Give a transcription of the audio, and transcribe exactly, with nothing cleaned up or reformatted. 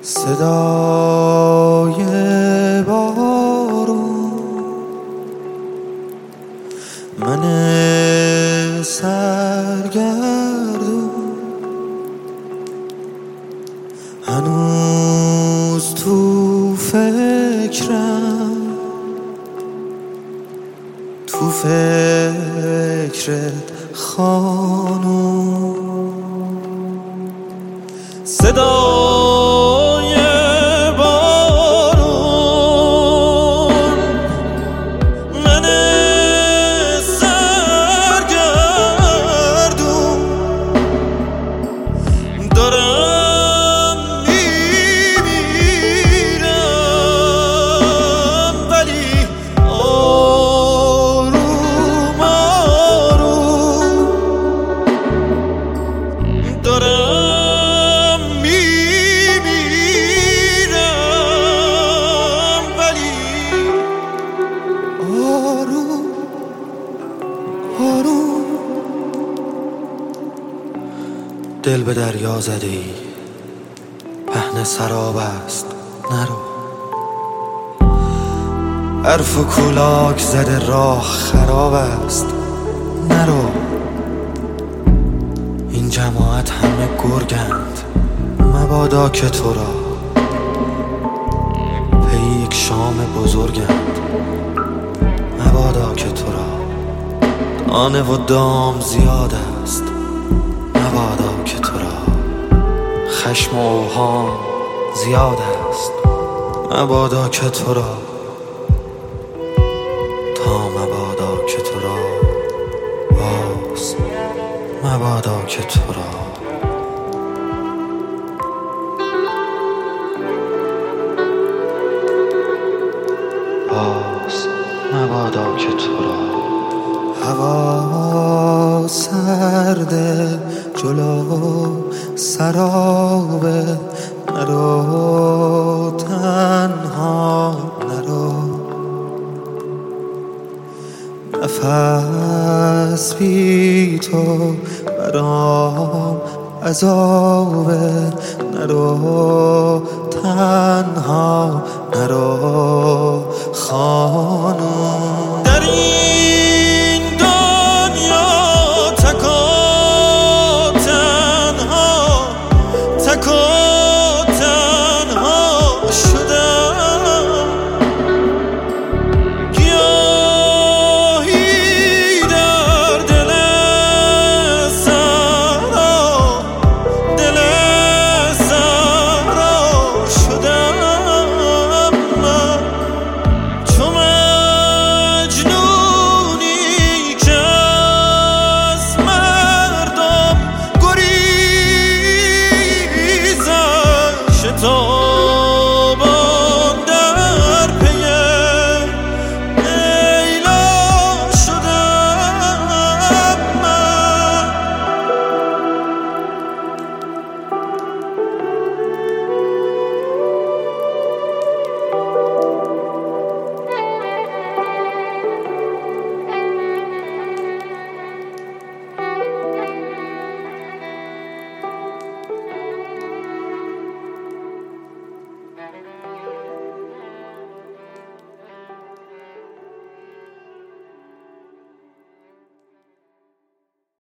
صدای بارون، من سرگردون هنوز تو فکرم، تو فکر خانوم. صدای بارون، من سرگردون دارم میمیرم، ولی آروم آروم دارم دل به دریا زده ای، پهن سراب است نرو. حرف و کولاک زده راه خراب است نرو. این جماعت همه گرگند، مبادا که تو را پی یک شام بزرگند، مبادا که تو را دانه و دام زیاد است، مبادا که تو را خشم و اوهام زیاد است، مبادا که تو را تا مبادا که تو را باز، مبادا که تو را باز، مبادا که تو را. هوا سرده جلو سرابه، نرو تنها نرو. نفس بی تو برام عذابه، نرو تنها نرو خانوم. در این